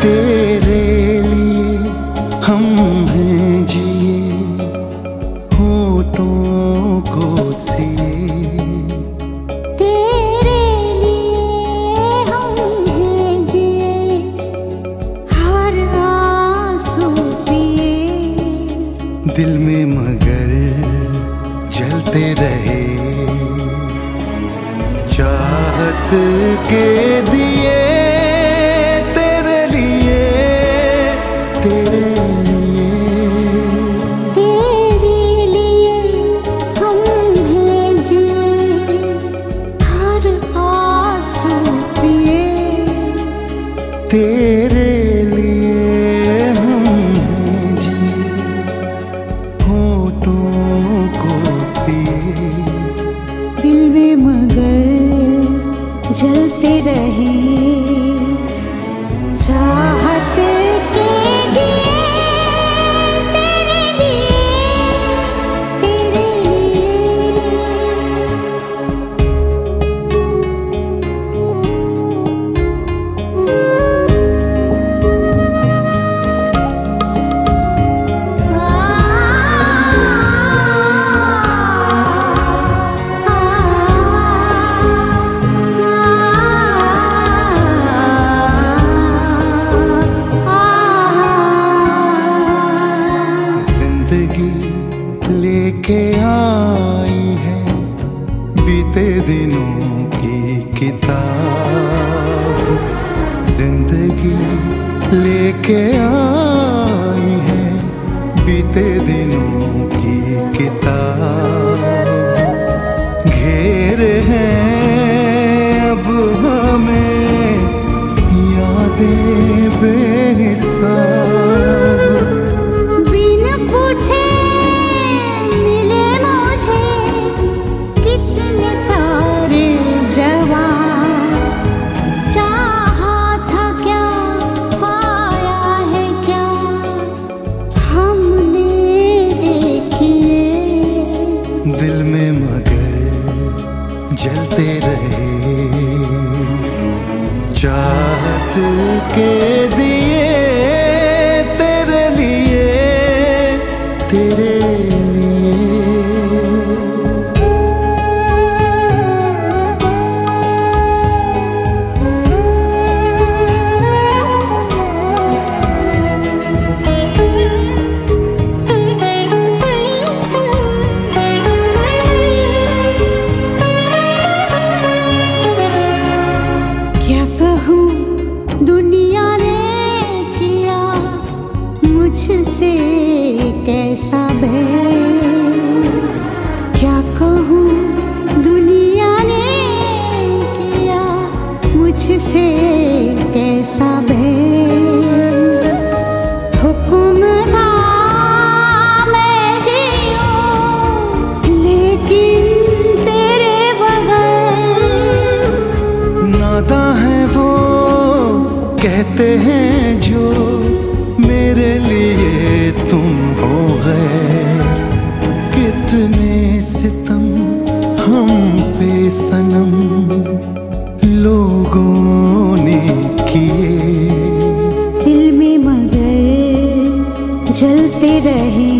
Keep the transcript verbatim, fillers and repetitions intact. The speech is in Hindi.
तेरे लिए हम हैं जिए, होठों को सिए। तेरे लिए हम हैं जिए, हर आंसू पिए। दिल में मगर जलते रहे चाहत के दिए। तेरे लिए, तेरे लिए, तेरे लिए हम हैं जिए, हर आंसू पिए। तेरे लिए हम हैं जिए, होठों को सिए। दिल में मगर जलते रहे चाहत के दिए। तेरे लिए, तेरे लिए। लेके आई है बीते दिनों की किताब। जिंदगी लेके आई है बीते दिनों की किताब। घेर हैं अब हमें यादें बेहिसाब। दिल में मगर जलते रहे चाहत के दिए। तेरे लिए, तेरे दुनिया ने किया मुझसे कैसा बैर। क्या कहूँ दुनिया ने किया मुझसे कैसा बैर। हुक्म था मैं जीऊँ लेकिन तेरे बगैर। नादा है वो कहते हैं जो मेरे लिए तुम हो गए। कितने सितम हम पे सनम लोगों ने किए। दिल में मगर जलते रहे